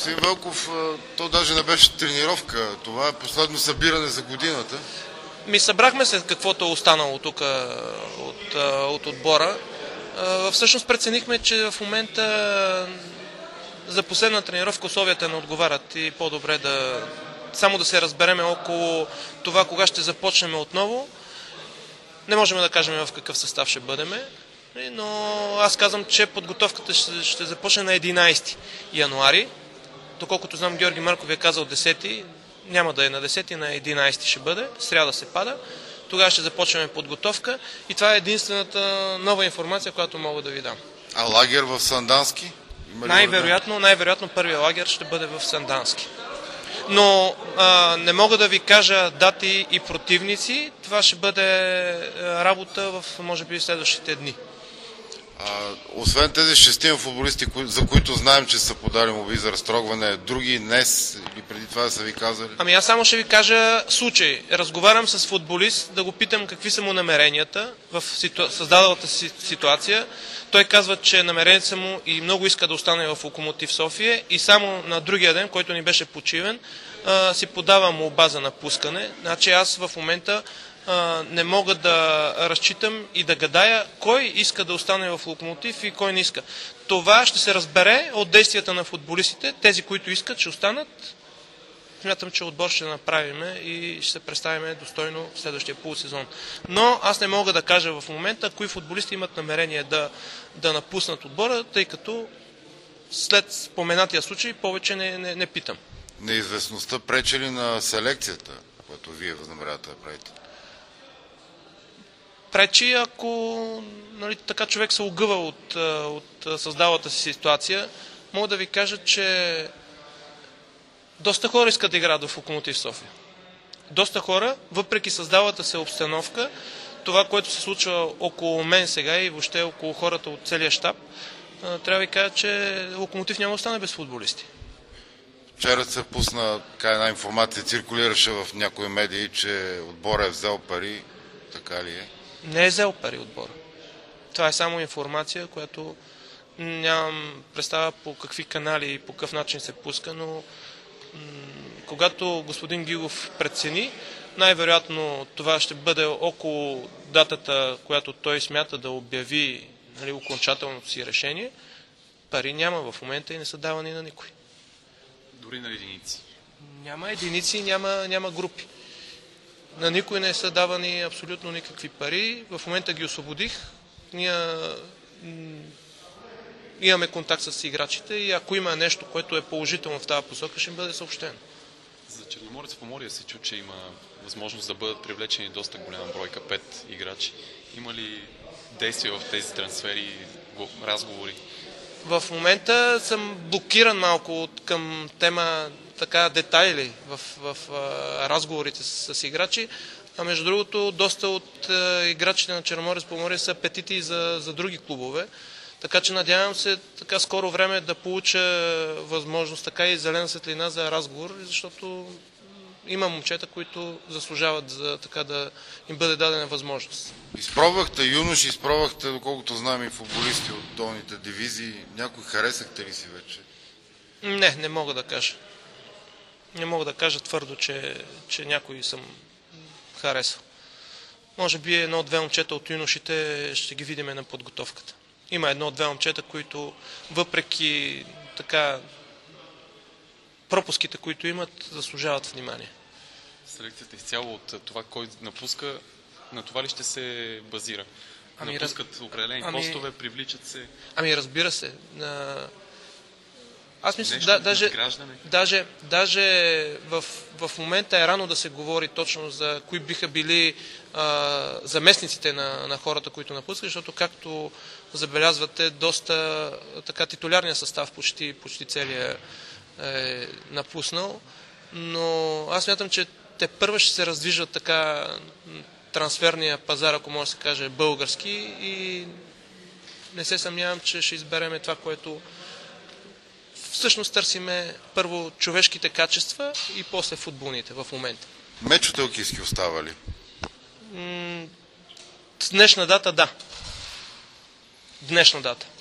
Господин Велков, то даже не беше тренировка. Това е последно събиране за годината. Събрахме се каквото е останало тук от отбора. Всъщност преценихме, че в момента за последна тренировка условията не отговарят и по-добре само да се разбереме около това кога ще започнем отново. Не можем да кажем в какъв състав ще бъдем, но аз казвам, че подготовката ще започне на 11 януари. Доколкото знам, Георги Марков е казал 10, няма да е на 10, на 11 ще бъде, сряда се пада. Тогава ще започнем подготовка и това е единствената нова информация, която мога да ви дам. А лагер в Сандански? Най-вероятно първият лагер ще бъде в Сандански. Но не мога да ви кажа дати и противници. Това ще бъде работа в, може би, следващите дни. Освен тези 6 футболисти, за които знаем, че са подали молби за разтрогване, други днес или преди това да са ви казали? Аз само ще ви кажа случай. Разговарям с футболист да го питам какви са му намеренията в създадалата си ситуация. Той казва, че намеренията са му и много иска да остане в Локомотив София и само на другия ден, който ни беше почивен, си подава молба за напускане. Значи аз в момента не мога да разчитам и да гадая кой иска да остане в Локомотив и кой не иска. Това ще се разбере от действията на футболистите. Тези, които искат, ще останат. Смятам, че отбор ще направим и ще се представим достойно в следващия полусезон. Но аз не мога да кажа в момента кои футболисти имат намерение да напуснат отбора, тъй като след споменатия случай повече не питам. Неизвестността пречи ли на селекцията, която вие възнамерявате да правите? Пречи, ако така човек се огъва от създалата си ситуация. Мога да ви кажа, че доста хора искат да играят в Локомотив София. Доста хора, въпреки създалата се обстановка, това, което се случва около мен сега и въобще около хората от целия щаб, трябва да ви кажа, че Локомотив няма да остане без футболисти. Вчера се пусна една информация, циркулираше в някои медии, че отборът е взел пари. Така ли е? Не е взел пари отбора. Това е само информация, която нямам представа по какви канали и по какъв начин се пуска, но когато господин Гигов прецени, най-вероятно това ще бъде около датата, която той смята да обяви окончателното си решение. Пари няма в момента и не са давани на никой. Дори на единици? Няма единици, няма групи. На никой не са давани абсолютно никакви пари. В момента ги освободих. Ние имаме контакт с играчите и ако има нещо, което е положително в тази посока, ще им бъде съобщено. За Черноморец Поморие се чу, че има възможност да бъдат привлечени доста голяма бройка, 5 играчи. Има ли действия в тези трансфери, разговори? В момента съм блокиран малко към тема детайли в разговорите с играчи. А между другото, доста от играчите на Черноморец Поморие са апетити за други клубове. Така че надявам се скоро време да получа възможност и зелена светлина за разговор, защото има момчета, които заслужават да им бъде дадена възможност. Изпробвахте юноши, изпробвахте, доколкото знам, и футболисти от долните дивизии. Някой харесахте ли си вече? Не мога да кажа. Не мога да кажа твърдо, че някой съм харесал. Може би едно-две момчета от юношите ще ги видим на подготовката. Има едно-две момчета, които въпреки пропуските, които имат, заслужават внимание. Селекцията изцяло от това, кой напуска, на това ли ще се базира? Напускат определени постове, привличат се? Разбира се. Аз мисля, даже в момента е рано да се говори точно за кои биха били заместниците на хората, които напускат, защото както забелязвате, доста титулярния състав почти целия е напуснал, но аз смятам, че те първо ще се раздвижат трансферния пазар, ако може да се каже български, и не се съмнявам, че ще избереме това, което всъщност търсиме първо човешките качества и после футболните в момента. Мечо Телкийски остава ли? С днешна дата, да. Днешна дата.